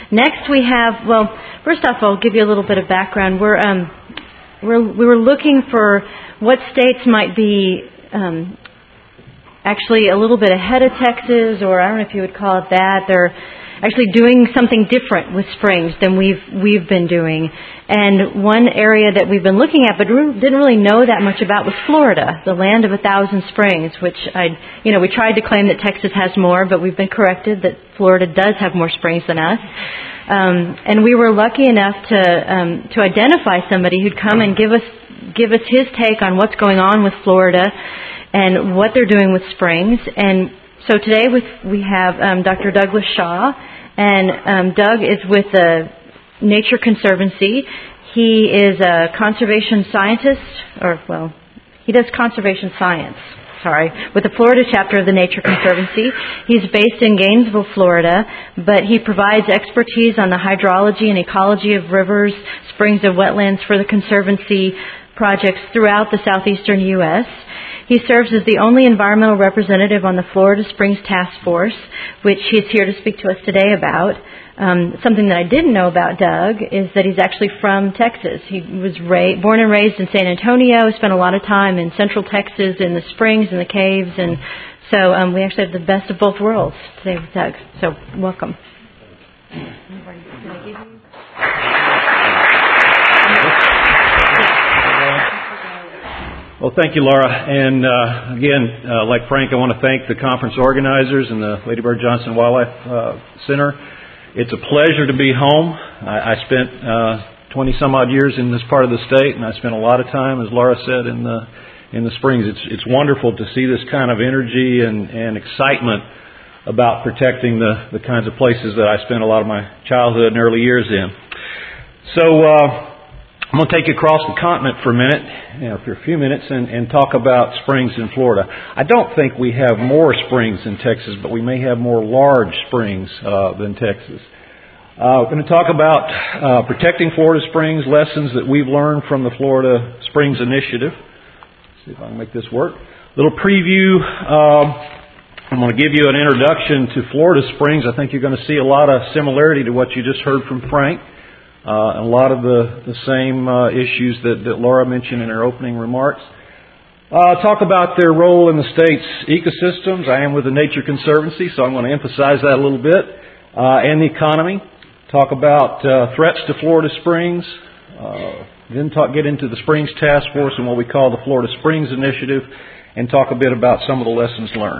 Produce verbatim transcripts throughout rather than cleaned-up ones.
next we have, well, first off, I'll give you a little bit of background. We're, um, we're we were looking for what states might be um, actually a little bit ahead of Texas, or I don't know if you would call it that. They're actually doing something different with springs than we've we've been doing. And one area that we've been looking at but didn't really know that much about was Florida, the land of a thousand springs, which I, you know, we tried to claim that Texas has more, but we've been corrected that Florida does have more springs than us. Um, and we were lucky enough to um, to identify somebody who'd come and give us give us his take on what's going on with Florida and what they're doing with springs. And so today with, we have um, Doctor Douglas Shaw, and um, Doug is with the Nature Conservancy. He is a conservation scientist, or, well, he does conservation science, sorry, with the Florida chapter of the Nature Conservancy. He's based in Gainesville, Florida, but he provides expertise on the hydrology and ecology of rivers, springs, and wetlands for the Conservancy projects throughout the southeastern U S He serves as the only environmental representative on the Florida Springs Task Force, which he's here to speak to us today about. Um, something that I didn't know about Doug is that he's actually from Texas. He was ra- born and raised in San Antonio, spent a lot of time in central Texas in the springs and the caves, and so um, we actually have the best of both worlds today with Doug. So welcome. Well, thank you, Laura. And uh, again, uh, like Frank, I want to thank the conference organizers and the Lady Bird Johnson Wildlife uh, Center. It's a pleasure to be home. I, I spent uh, twenty some odd years in this part of the state, and I spent a lot of time, as Laura said, in the in the springs. It's it's wonderful to see this kind of energy and, and excitement about protecting the, the kinds of places that I spent a lot of my childhood and early years in. So uh, I'm going to take you across the continent for a minute, you know, for a few minutes, and, and talk about springs in Florida. I don't think we have more springs in Texas, but we may have more large springs uh, than Texas. Uh, we're going to talk about uh, protecting Florida springs, lessons that we've learned from the Florida Springs Initiative. Let's see if I can make this work. Little preview. Uh, I'm going to give you an introduction to Florida springs. I think you're going to see a lot of similarity to what you just heard from Frank. Uh, a lot of the, the same uh, issues that, that Laura mentioned in her opening remarks. Uh, talk about their role in the state's ecosystems. I am with the Nature Conservancy, so I'm going to emphasize that a little bit. Uh, and the economy. Talk about uh, threats to Florida springs. Uh, then talk, get into the Springs Task Force and what we call the Florida Springs Initiative, and talk a bit about some of the lessons learned.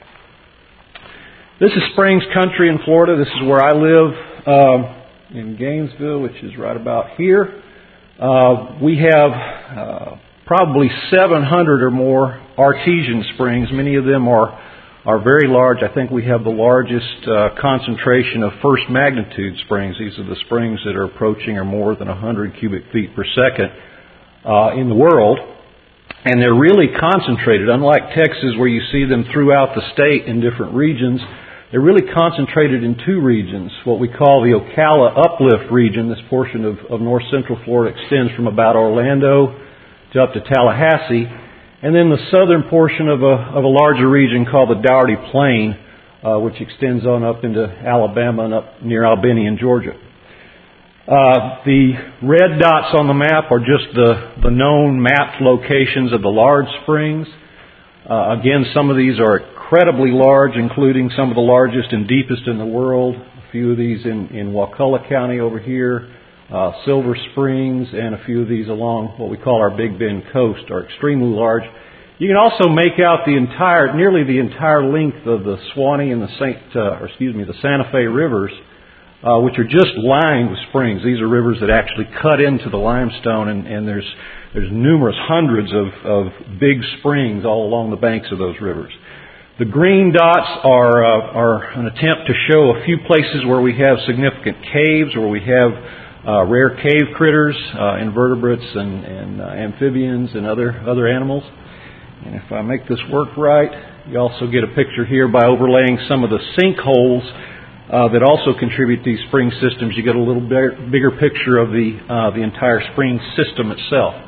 This is Springs Country in Florida. This is where I live. Uh, in Gainesville, which is right about here. Uh, we have uh, probably seven hundred or more artesian springs. Many of them are are very large. I think we have the largest uh, concentration of first magnitude springs. These are the springs that are approaching or more than one hundred cubic feet per second uh, in the world. And they're really concentrated. Unlike Texas, where you see them throughout the state in different regions, they're really concentrated in two regions. What we call the Ocala Uplift region. This portion of, of north central Florida extends from about Orlando to up to Tallahassee. And then the southern portion of a, of a larger region called the Dougherty Plain, uh, which extends on up into Alabama and up near Albany in Georgia. Uh, the red dots on the map are just the, the known mapped locations of the large springs. Uh, again, some of these are incredibly large, including some of the largest and deepest in the world. A few of these in, in Wakulla County over here, uh, Silver Springs, and a few of these along what we call our Big Bend coast are extremely large. You can also make out the entire, nearly the entire length of the Suwannee and the Saint, uh, or excuse me, the Santa Fe rivers, uh, which are just lined with springs. These are rivers that actually cut into the limestone, and, and there's there's numerous hundreds of, of big springs all along the banks of those rivers. The green dots are uh, are an attempt to show a few places where we have significant caves, where we have uh, rare cave critters, uh, invertebrates, and, and uh, amphibians, and other other animals. And if I make this work right, you also get a picture here by overlaying some of the sinkholes uh, that also contribute to these spring systems. You get a little bigger, bigger picture of the uh, the entire spring system itself.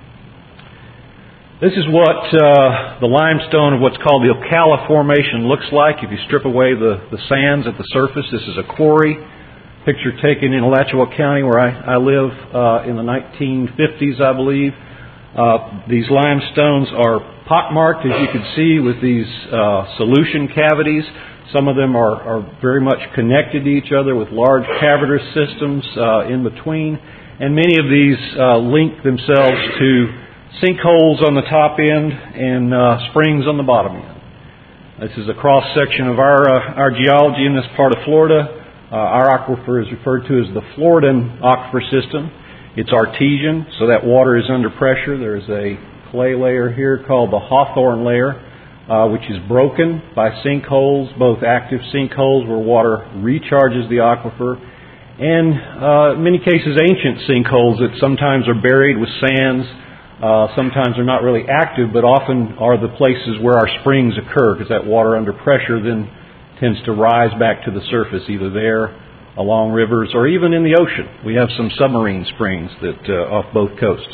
This is what uh, the limestone of what's called the Ocala Formation looks like. If you strip away the, the sands at the surface, this is a quarry. picture taken in Alachua County where I, I live uh, in the nineteen fifties, I believe. Uh, these limestones are pockmarked, as you can see, with these uh, solution cavities. Some of them are, are very much connected to each other with large cavernous systems uh, in between. And many of these uh, link themselves to sinkholes on the top end and uh, springs on the bottom end. This is a cross-section of our uh, our geology in this part of Florida. Uh, our aquifer is referred to as the Floridan aquifer system. It's artesian, so that water is under pressure. There's a clay layer here called the Hawthorne layer, uh, which is broken by sinkholes, both active sinkholes where water recharges the aquifer, and uh, in many cases ancient sinkholes that sometimes are buried with sands. Uh, sometimes they're not really active, but often are the places where our springs occur, because that water under pressure then tends to rise back to the surface, either there, along rivers, or even in the ocean. We have some submarine springs that uh, off both coasts.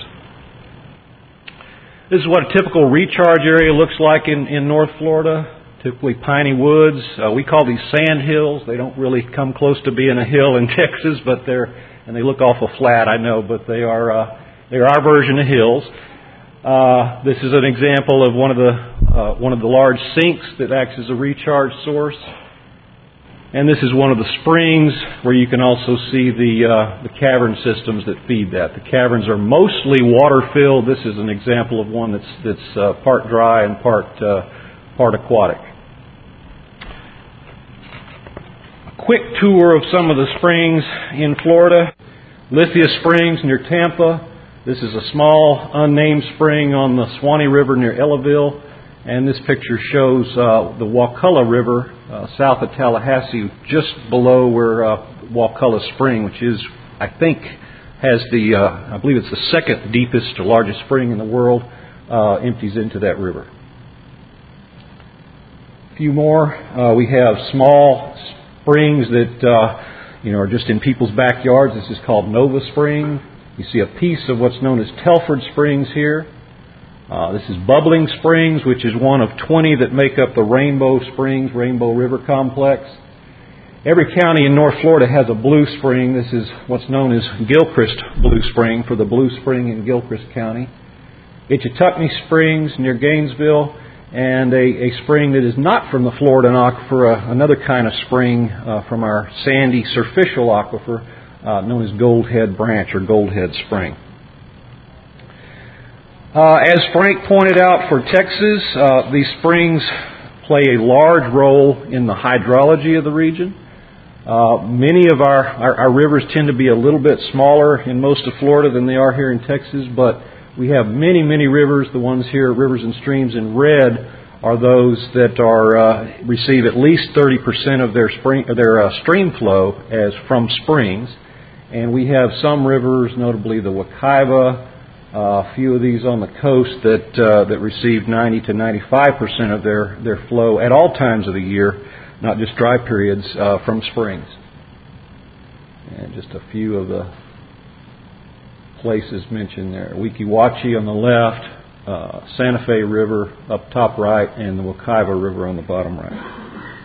This is what a typical recharge area looks like in, in North Florida. Typically piney woods. Uh, we call these sand hills. They don't really come close to being a hill in Texas, but they're and they look awful flat, I know, but they are uh, they're our version of hills. Uh, this is an example of one of the uh, one of the large sinks that acts as a recharge source, and this is one of the springs where you can also see the uh, the cavern systems that feed that. The caverns are mostly water filled. This is an example of one that's that's uh, part dry and part uh, part aquatic. A quick tour of some of the springs in Florida. Lithia Springs near Tampa. This is a small, unnamed spring on the Suwannee River near Ellaville. And this picture shows uh, the Wakulla River uh, south of Tallahassee, just below where uh, Wakulla Spring, which is, I think, has the, uh, I believe it's the second deepest or largest spring in the world, uh, empties into that river. A few more. Uh, we have small springs that, uh, you know, are just in people's backyards. This is called Nova Spring. You see a piece of what's known as Telford Springs here. Uh, this is Bubbling Springs, which is one of twenty that make up the Rainbow Springs, Rainbow River Complex. Every county in North Florida has a blue spring. This is what's known as Gilchrist Blue Spring for the Blue Spring in Gilchrist County. Itchituckney Springs near Gainesville, and a, a spring that is not from the Floridan aquifer, uh, another kind of spring uh, from our sandy surficial aquifer, Uh, known as Goldhead Branch or Goldhead Spring. Uh, as Frank pointed out for Texas, uh, these springs play a large role in the hydrology of the region. Uh, many of our, our, our rivers tend to be a little bit smaller in most of Florida than they are here in Texas, but we have many, many rivers. The ones here, rivers and streams in red, are those that are uh, receive at least thirty percent of their spring, or their uh, stream flow as from springs. And we have some rivers, notably the Wekiva, uh, a few of these on the coast that uh, that receive ninety to ninety-five percent of their, their flow at all times of the year, not just dry periods, uh, from springs. And just a few of the places mentioned there. Weeki Wachee on the left, uh, Santa Fe River up top right, and the Wekiva River on the bottom right.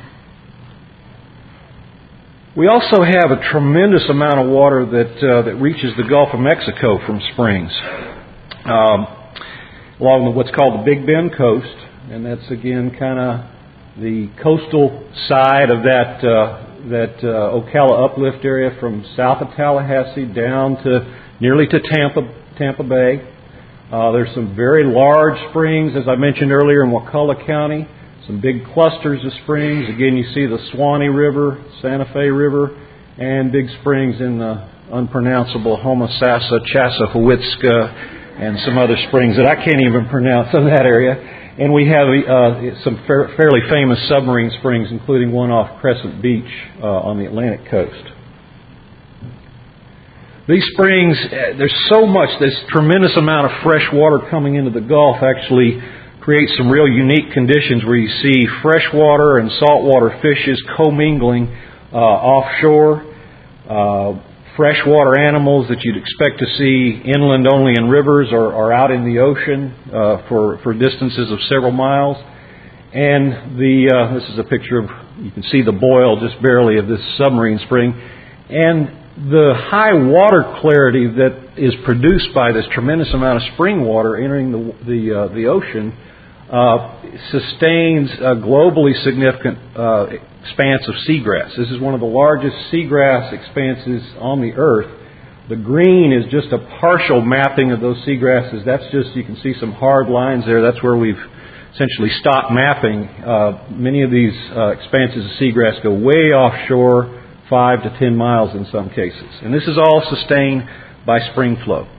We also have a tremendous amount of water that uh, that reaches the Gulf of Mexico from springs um, along what's called the Big Bend coast, and that's again kind of the coastal side of that uh, that uh, Ocala uplift area from south of Tallahassee down to nearly to Tampa Tampa Bay. Uh, there's some very large springs, as I mentioned earlier, in Wakulla County. Some big clusters of springs. Again, you see the Suwannee River, Santa Fe River, and big springs in the unpronounceable Homosassa, Chassahowitzka, and some other springs that I can't even pronounce in that area. And we have uh, some fa- fairly famous submarine springs, including one off Crescent Beach uh, on the Atlantic coast. These springs, there's so much, this tremendous amount of fresh water coming into the Gulf actually creates some real unique conditions where you see freshwater and saltwater fishes commingling uh, offshore, uh, freshwater animals that you'd expect to see inland only in rivers or, or out in the ocean uh, for, for distances of several miles. And the uh, this is a picture of, you can see the boil just barely of this submarine spring. And the high water clarity that is produced by this tremendous amount of spring water entering the the, uh, the ocean uh, sustains a globally significant uh, expanse of seagrass. This is one of the largest seagrass expanses on the earth. The green is just a partial mapping of those seagrasses. That's just, you can see some hard lines there. That's where we've essentially stopped mapping. Uh, many of these uh, expanses of seagrass go way offshore, five to ten miles in some cases. And this is all sustained by spring flow.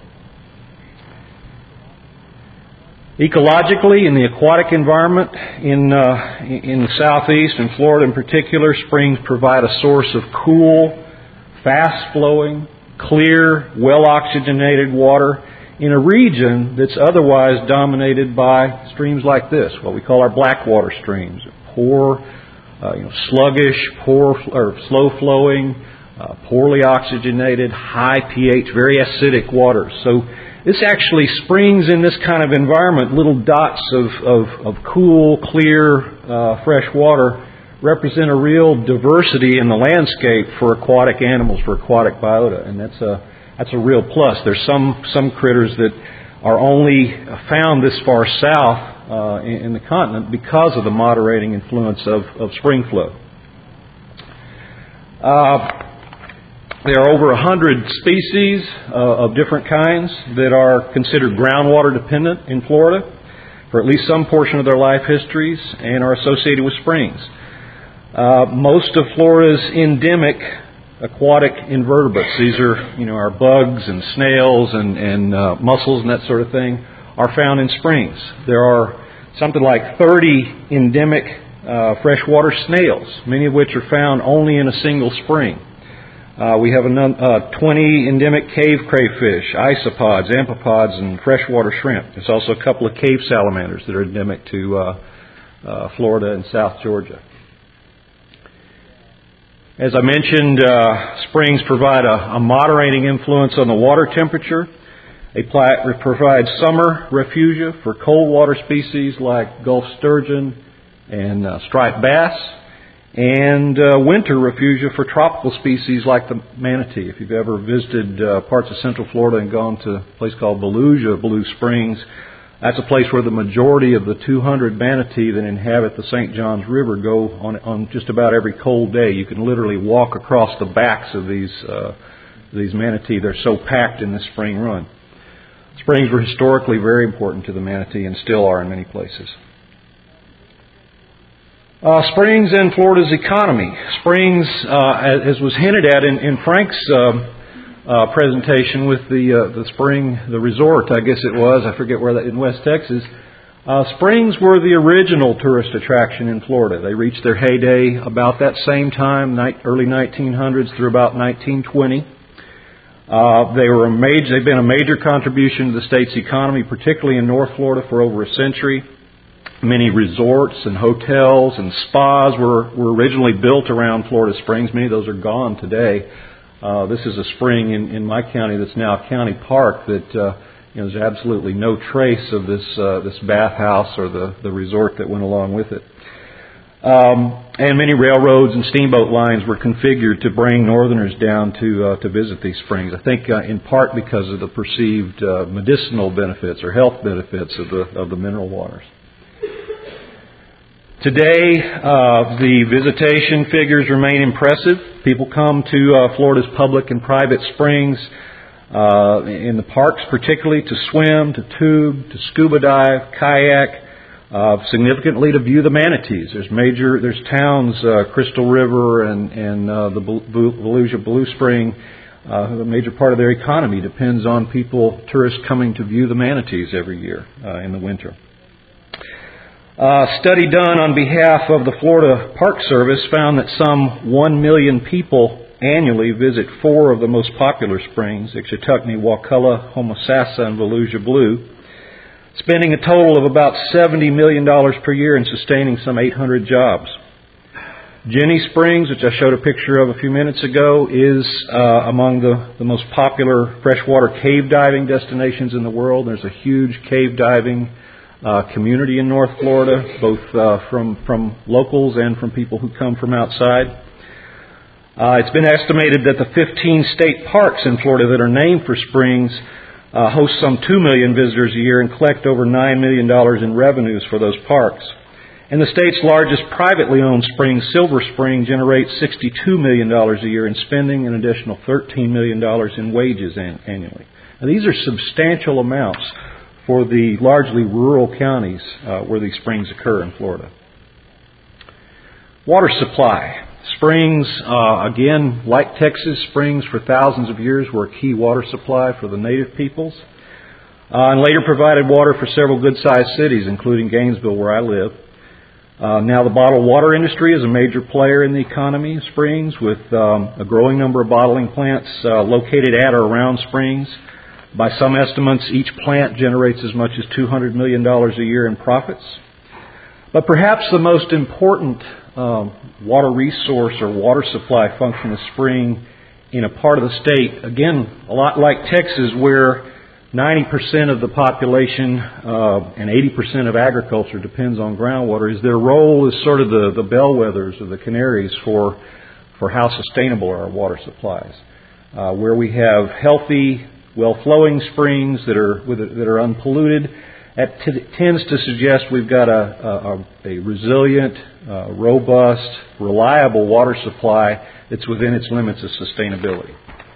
Ecologically, in the aquatic environment in uh, in the southeast, in Florida in particular, springs provide a source of cool, fast-flowing, clear, well-oxygenated water in a region that's otherwise dominated by streams like this, what we call our blackwater streams. Poor, uh, you know, sluggish, poor or slow-flowing, uh, poorly oxygenated, high pH, very acidic waters. So this actually springs in this kind of environment, little dots of, of, of cool, clear, uh, fresh water represent a real diversity in the landscape for aquatic animals, for aquatic biota, and that's a that's a real plus. There's some some critters that are only found this far south uh, in, in the continent because of the moderating influence of, of spring flow. Uh, There are over a hundred species uh, of different kinds that are considered groundwater dependent in Florida for at least some portion of their life histories and are associated with springs. Uh, most of Florida's endemic aquatic invertebrates, these are, you know, our bugs and snails and, and uh, mussels and that sort of thing, are found in springs. There are something like thirty endemic uh, freshwater snails, many of which are found only in a single spring. Uh, we have a num- uh, twenty endemic cave crayfish, isopods, amphipods, and freshwater shrimp. There's also a couple of cave salamanders that are endemic to uh, uh, Florida and South Georgia. As I mentioned, uh, springs provide a, a moderating influence on the water temperature. They pl- provide summer refugia for cold water species like Gulf sturgeon and uh, striped bass, and uh, winter refugia for tropical species like the manatee. If you've ever visited uh, parts of Central Florida and gone to a place called Beluga Blue Springs, that's a place where the majority of the two hundred manatee that inhabit the Saint Johns River go on, on just about every cold day. You can literally walk across the backs of these uh, these manatee. They're so packed in this spring run. Springs were historically very important to the manatee and still are in many places. Uh, springs and Florida's economy. Springs, uh, as was hinted at in, in Frank's uh, uh, presentation with the uh, the spring, the resort, I guess it was, I forget where that, in West Texas, uh, springs were the original tourist attraction in Florida. They reached their heyday about that same time, early nineteen hundreds through about nineteen twenty. Uh, they were a major, they've been a major contribution to the state's economy, particularly in North Florida, for over a century. Many resorts and hotels and spas were, were originally built around Florida Springs. Many of those are gone today. Uh, this is a spring in, in my county that's now a county park that uh, you know, there's absolutely no trace of this uh, this bathhouse or the, the resort that went along with it. Um, and many railroads and steamboat lines were configured to bring northerners down to uh, to visit these springs. I think uh, in part because of the perceived uh, medicinal benefits or health benefits of the of the mineral waters. Today, uh, the visitation figures remain impressive. People come to uh, Florida's public and private springs, uh, in the parks particularly, to swim, to tube, to scuba dive, kayak, uh, significantly to view the manatees. There's major, there's towns, uh, Crystal River and, and uh, the Beluga Blue Spring, uh, a major part of their economy depends on people, tourists coming to view the manatees every year uh, in the winter. A study done on behalf of the Florida Park Service found that some one million people annually visit four of the most popular springs, Ixotucknee, Wakulla, Homosassa, and Beluga Blue, spending a total of about seventy million dollars per year and sustaining some eight hundred jobs. Jenny Springs, which I showed a picture of a few minutes ago, is uh, among the, the most popular freshwater cave diving destinations in the world. There's a huge cave diving Uh, community in North Florida, both uh, from from locals and from people who come from outside. Uh, it's been estimated that the fifteen state parks in Florida that are named for springs uh, host some two million visitors a year and collect over nine million dollars in revenues for those parks. And the state's largest privately owned spring, Silver Spring, generates sixty-two million dollars a year in spending and an additional thirteen million dollars in wages an- annually. Now, these are substantial amounts for the largely rural counties uh, where these springs occur in Florida. Water supply. Springs, uh, again, like Texas, springs for thousands of years were a key water supply for the native peoples, uh, and later provided water for several good-sized cities, including Gainesville, where I live. Uh, now the bottled water industry is a major player in the economy of springs, with um, a growing number of bottling plants uh, located at or around springs. By some estimates, each plant generates as much as two hundred million dollars a year in profits. But perhaps the most important um, water resource or water supply function of spring in a part of the state, again, a lot like Texas, where ninety percent of the population uh, and eighty percent of agriculture depends on groundwater, is their role as sort of the, the bellwethers or the canaries for, for how sustainable are our water supplies. Uh, where we have healthy, well-flowing springs that are with, that are unpolluted, that t- tends to suggest we've got a, a, a resilient, uh, robust, reliable water supply that's within its limits of sustainability.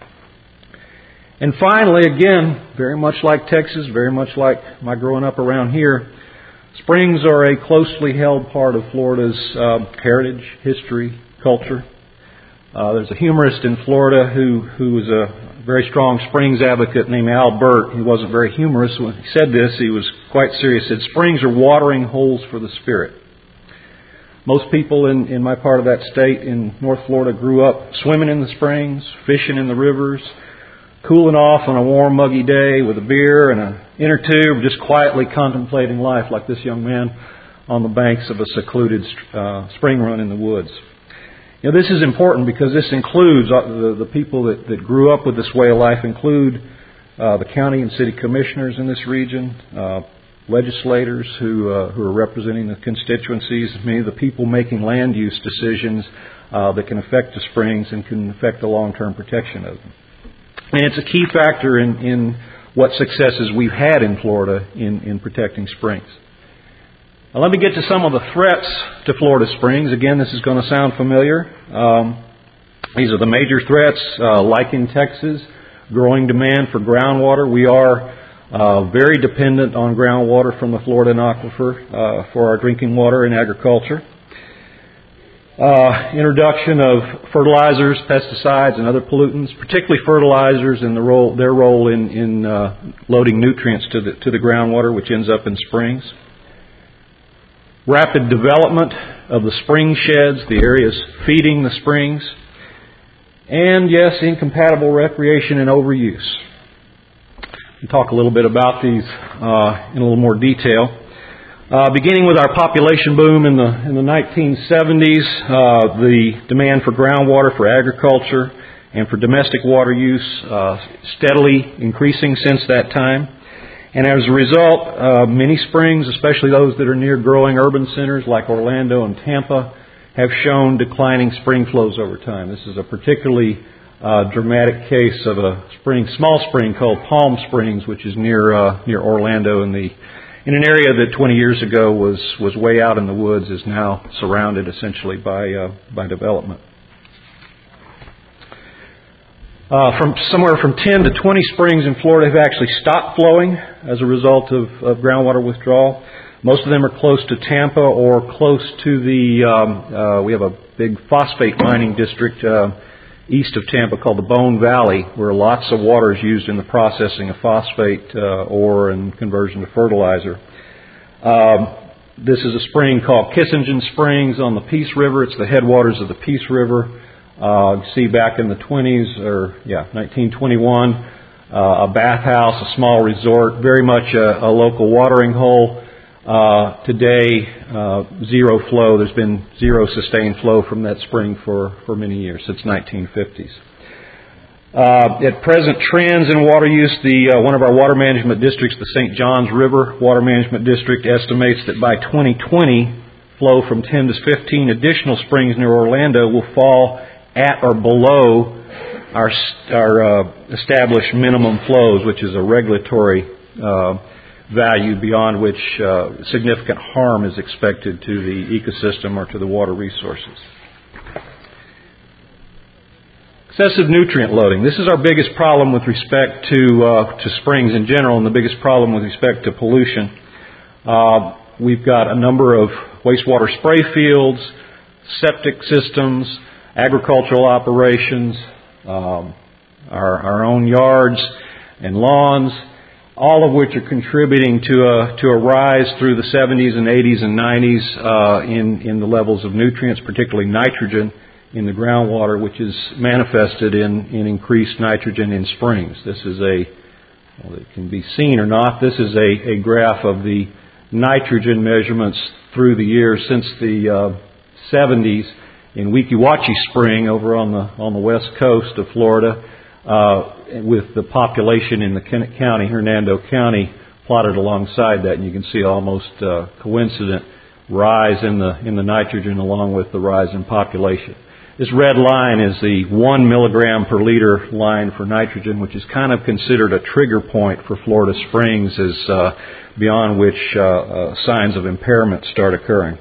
And finally, again, very much like Texas, very much like my growing up around here, springs are a closely held part of Florida's uh, heritage, history, culture. Uh, there's a humorist in Florida who who was a very strong springs advocate named Al Burt. He wasn't very humorous when he said this. He was quite serious. He said, "Springs are watering holes for the spirit." Most people in, in my part of that state in North Florida grew up swimming in the springs, fishing in the rivers, cooling off on a warm, muggy day with a beer and an inner tube, just quietly contemplating life like this young man on the banks of a secluded uh, spring run in the woods. You know, this is important because this includes uh, the, the people that, that grew up with this way of life include uh, the county and city commissioners in this region, uh, legislators who uh, who are representing the constituencies, many of the people making land use decisions uh, that can affect the springs and can affect the long-term protection of them. And it's a key factor in, in what successes we've had in Florida in, in protecting springs. Now, let me get to some of the threats to Florida springs. Again, this is going to sound familiar. Um, these are the major threats, uh, like in Texas, growing demand for groundwater. We are uh, very dependent on groundwater from the Florida aquifer uh, for our drinking water and agriculture. Uh, introduction of fertilizers, pesticides, and other pollutants, particularly fertilizers and the role, their role in, in uh, loading nutrients to the, to the groundwater, which ends up in springs. Rapid development of the spring sheds, the areas feeding the springs. And, yes, incompatible recreation and overuse. We'll talk a little bit about these uh, in a little more detail. Uh, beginning with our population boom in the in the nineteen seventies, uh, the demand for groundwater for agriculture and for domestic water use uh, steadily increasing since that time. And as a result, uh, many springs, especially those that are near growing urban centers like Orlando and Tampa, have shown declining spring flows over time. This is a particularly uh, dramatic case of a spring, small spring called Palm Springs, which is near uh, near Orlando in the in an area that twenty years ago was was way out in the woods, is now surrounded essentially by uh, by development. Uh, from somewhere from ten to twenty springs in Florida have actually stopped flowing as a result of, of groundwater withdrawal. Most of them are close to Tampa or close to the, um, uh, we have a big phosphate mining district uh, east of Tampa called the Bone Valley, where lots of water is used in the processing of phosphate uh, ore and conversion to fertilizer. Um, this is a spring called Kissingen Springs on the Peace River. It's the headwaters of the Peace River. Uh, you see back in the twenties, or yeah, nineteen twenty-one, uh, a bathhouse, a small resort, very much a, a local watering hole. Uh, today, uh, zero flow. There's been zero sustained flow from that spring for, for many years, since nineteen fifties. Uh, at present, trends in water use, the uh, one of our water management districts, the Saint Johns River Water Management District, estimates that by twenty twenty, flow from ten to fifteen additional springs near Orlando will fall at or below our, our uh, established minimum flows, which is a regulatory uh, value beyond which uh, significant harm is expected to the ecosystem or to the water resources. Excessive nutrient loading. This is our biggest problem with respect to uh, to springs in general, and the biggest problem with respect to pollution. Uh, we've got a number of wastewater spray fields, septic systems, agricultural operations, um, our, our own yards and lawns, all of which are contributing to a to a rise through the seventies and eighties and nineties uh, in in the levels of nutrients, particularly nitrogen in the groundwater, which is manifested in, in increased nitrogen in springs. This is a, well, it can be seen or not, this is a, a graph of the nitrogen measurements through the years since the uh, seventies in Weeki Wachee Spring over on the on the west coast of Florida, uh, with the population in the Kennett County, Hernando County, plotted alongside that, and you can see almost uh, coincident rise in the in the nitrogen along with the rise in population. This red line is the one milligram per liter line for nitrogen, which is kind of considered a trigger point for Florida springs, as uh, beyond which uh, uh, signs of impairment start occurring.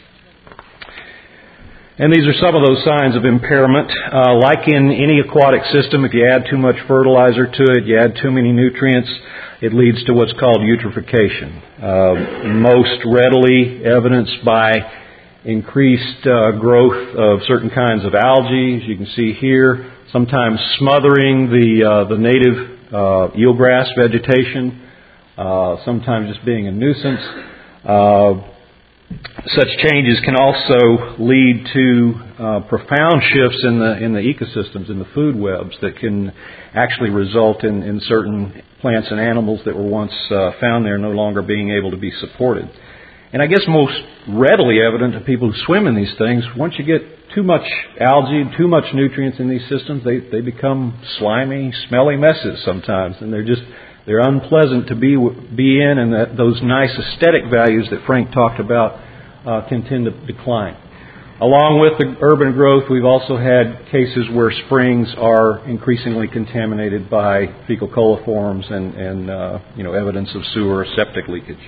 And these are some of those signs of impairment. Uh, like in any aquatic system, if you add too much fertilizer to it, you add too many nutrients, it leads to what's called eutrophication. Uh, most readily evidenced by increased uh, growth of certain kinds of algae, as you can see here, sometimes smothering the uh, the native uh, eelgrass vegetation, uh, sometimes just being a nuisance. Uh, such changes can also lead to uh, profound shifts in the in the ecosystems, in the food webs, that can actually result in, in certain plants and animals that were once uh, found there no longer being able to be supported. And I guess most readily evident to people who swim in these things, once you get too much algae, too much nutrients in these systems, they, they become slimy, smelly messes sometimes, and they're just they're unpleasant to be be in, and that those nice aesthetic values that Frank talked about uh, can tend to decline. Along with the urban growth, we've also had cases where springs are increasingly contaminated by fecal coliforms and, and uh, you know evidence of sewer or septic leakage.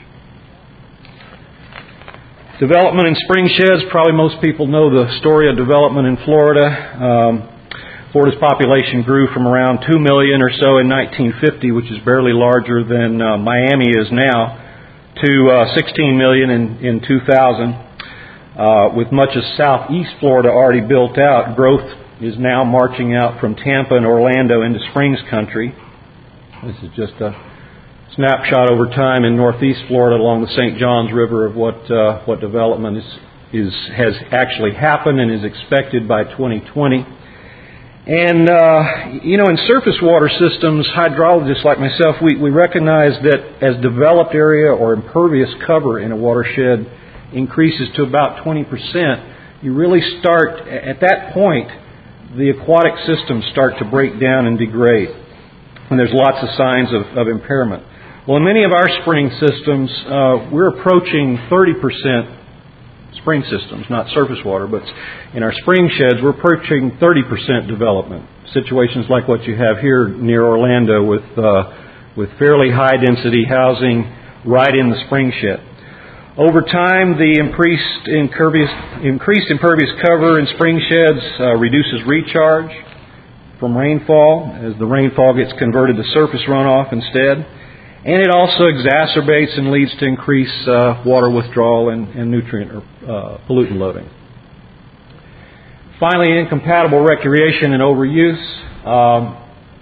Development in spring sheds. Probably most people know the story of development in Florida. Um, Florida's population grew from around two million or so in nineteen fifty, which is barely larger than uh, Miami is now, to uh, sixteen million in, in two thousand. Uh, with much of southeast Florida already built out, growth is now marching out from Tampa and Orlando into Springs country. This is just a snapshot over time in northeast Florida along the Saint Johns River of what uh, what development is, is has actually happened and is expected by twenty twenty. And, uh, you know, in surface water systems, hydrologists like myself, we, we recognize that as developed area or impervious cover in a watershed increases to about twenty percent, you really start, at that point, the aquatic systems start to break down and degrade. And there's lots of signs of, of impairment. Well, in many of our spring systems, uh, we're approaching thirty percent spring systems, not surface water, but in our spring sheds, we're approaching thirty percent development. Situations like what you have here near Orlando with uh, with fairly high density housing right in the spring shed. Over time, the increased impervious, increased impervious cover in spring sheds uh, reduces recharge from rainfall as the rainfall gets converted to surface runoff instead. And it also exacerbates and leads to increased uh, water withdrawal and, and nutrient or uh, pollutant loading. Finally, incompatible recreation and overuse. Um,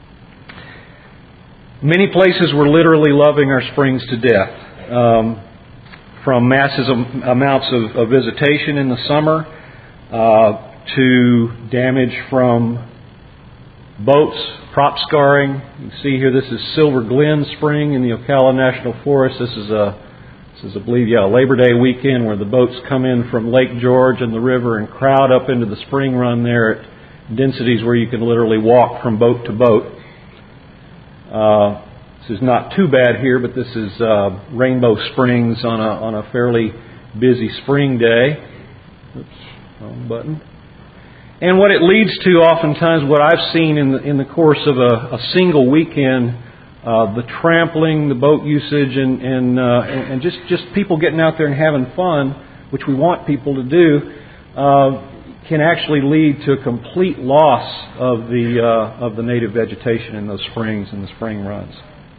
many places we're literally loving our springs to death. Um, from massive amounts of, of visitation in the summer uh, to damage from boats, prop scarring. You can see here this is Silver Glen Spring in the Ocala National Forest. This is a, this is I believe, yeah, Labor Day weekend where the boats come in from Lake George and the river and crowd up into the spring run there at densities where you can literally walk from boat to boat. Uh, this is not too bad here, but this is uh, Rainbow Springs on a on a fairly busy spring day. Oops, wrong button. And what it leads to, oftentimes, what I've seen in the, in the course of a, a single weekend, uh, the trampling, the boat usage, and and, uh, and just just people getting out there and having fun, which we want people to do, uh, can actually lead to a complete loss of the uh, of the native vegetation in those springs and the spring runs.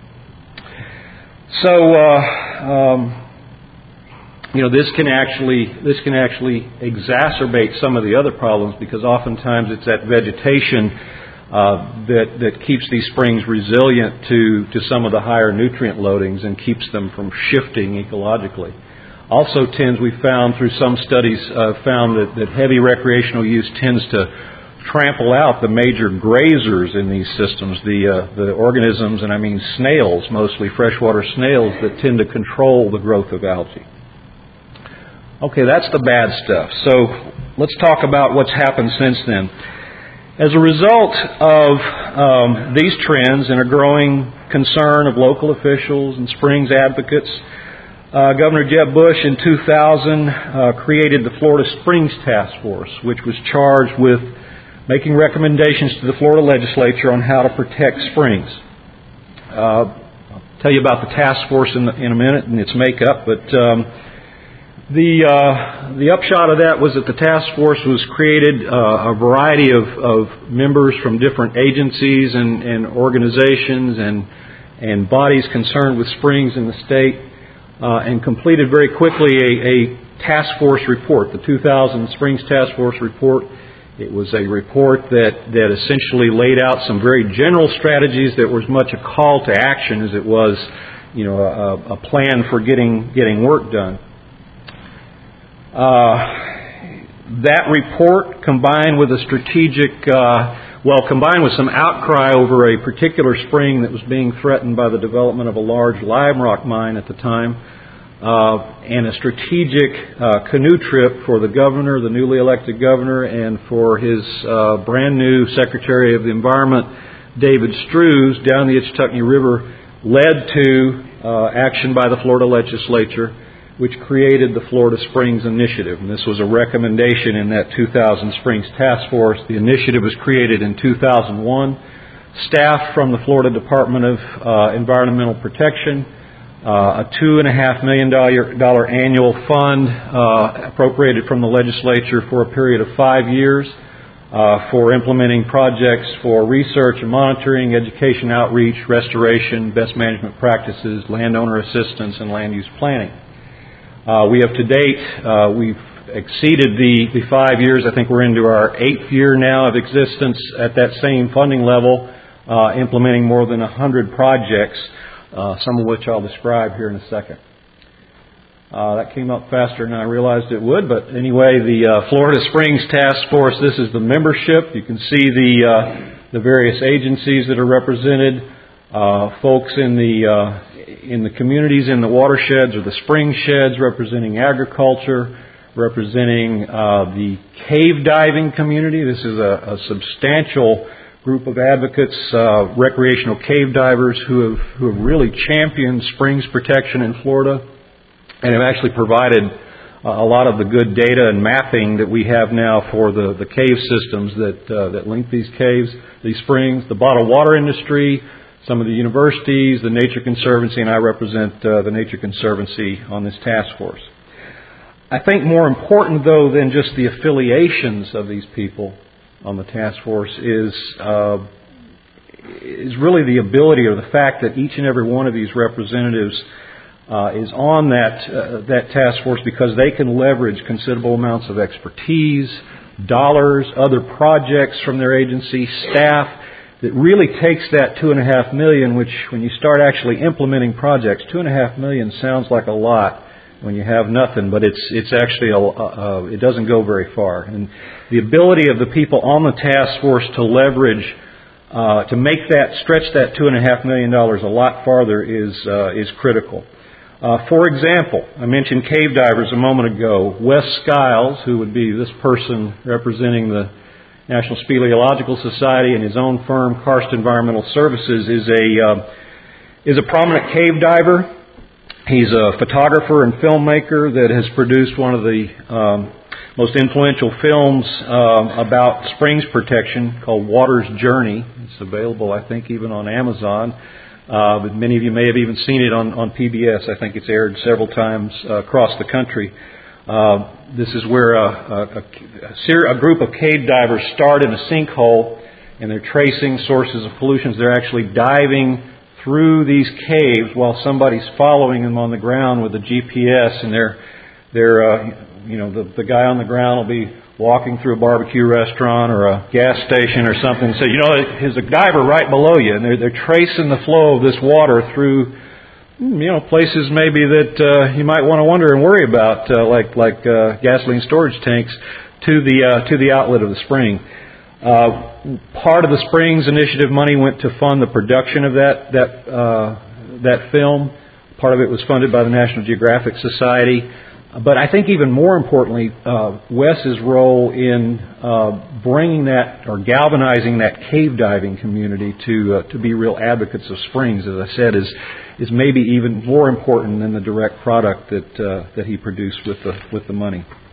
So, uh, um, you know, this can actually this can actually exacerbate some of the other problems, because oftentimes it's that vegetation uh, that that keeps these springs resilient to to some of the higher nutrient loadings and keeps them from shifting ecologically. Also tends, we found through some studies, uh, found that, that heavy recreational use tends to trample out the major grazers in these systems, the uh, the organisms, and I mean snails, mostly freshwater snails, that tend to control the growth of algae. Okay, that's the bad stuff. So let's talk about what's happened since then. As a result of um, these trends and a growing concern of local officials and springs advocates, Uh, Governor Jeb Bush in two thousand uh, created the Florida Springs Task Force, which was charged with making recommendations to the Florida legislature on how to protect springs. Uh, I'll tell you about the task force in, the, in a minute and its makeup, but um, the uh, the upshot of that was that the task force was created, uh, a variety of, of members from different agencies and, and organizations and and bodies concerned with springs in the state. Uh, and completed very quickly a, a task force report, the two thousand Springs Task Force report. It was a report that, that essentially laid out some very general strategies that were as much a call to action as it was, you know, a, a plan for getting getting work done. Uh, that report, combined with a strategic, uh, well, combined with some outcry over a particular spring that was being threatened by the development of a large lime rock mine at the time, uh, and a strategic uh, canoe trip for the governor, the newly elected governor, and for his uh, brand new Secretary of the Environment, David Strews, down the Ichetuckney River, led to uh, action by the Florida legislature, which created the Florida Springs Initiative. And this was a recommendation in that two thousand Springs Task Force. The initiative was created in two thousand one. Staff from the Florida Department of uh, Environmental Protection, uh, a two and a half million dollar annual fund uh, appropriated from the legislature for a period of five years uh, for implementing projects for research and monitoring, education outreach, restoration, best management practices, landowner assistance, and land use planning. Uh, we have to date, uh, we've exceeded the, the five years. I think we're into our eighth year now of existence at that same funding level, uh, implementing more than one hundred projects, uh, some of which I'll describe here in a second. Uh, that came up faster than I realized it would, but anyway, the uh, Florida Springs Task Force, this is the membership. You can see the, uh, the various agencies that are represented, uh, folks in the uh, in the communities in the watersheds or the spring sheds, representing agriculture, representing uh, the cave diving community. This is a, a substantial group of advocates, uh, recreational cave divers who have who have really championed springs protection in Florida, and have actually provided uh, a lot of the good data and mapping that we have now for the, the cave systems that uh, that link these caves, these springs, the bottled water industry, some of the universities, the Nature Conservancy, and I represent uh, the Nature Conservancy on this task force. I think more important, though, than just the affiliations of these people on the task force is uh, is really the ability or the fact that each and every one of these representatives uh, is on that uh, that task force because they can leverage considerable amounts of expertise, dollars, other projects from their agency, staff, that really takes that two and a half million, which when you start actually implementing projects, two and a half million sounds like a lot when you have nothing, but it's it's actually a, uh, it doesn't go very far. And the ability of the people on the task force to leverage, uh, to make that stretch that two and a half million dollars a lot farther is uh, is critical. Uh, for example, I mentioned cave divers a moment ago. Wes Skiles, who would be this person representing the National Speleological Society, and his own firm, Karst Environmental Services, is a uh, is a prominent cave diver. He's a photographer and filmmaker that has produced one of the um, most influential films uh, about springs protection called Water's Journey. It's available, I think, even on Amazon. Uh, but many of you may have even seen it on, on P B S. I think it's aired several times uh, across the country. Uh, this is where a, a, a, a group of cave divers start in a sinkhole, and they're tracing sources of pollution. They're actually diving through these caves while somebody's following them on the ground with a G P S, and they're, they're uh, you know, the, the guy on the ground will be walking through a barbecue restaurant or a gas station or something. So, you know, there's a diver right below you, and they're, they're tracing the flow of this water through, you know, places maybe that uh, you might want to wonder and worry about, uh, like like uh, gasoline storage tanks, to the uh, to the outlet of the spring. Uh, part of the Springs Initiative money went to fund the production of that that uh, that film. Part of it was funded by the National Geographic Society. But I think even more importantly, uh, Wes's role in uh, bringing that or galvanizing that cave diving community to uh, to be real advocates of springs, as I said, is is maybe even more important than the direct product that uh, that he produced with the with the money.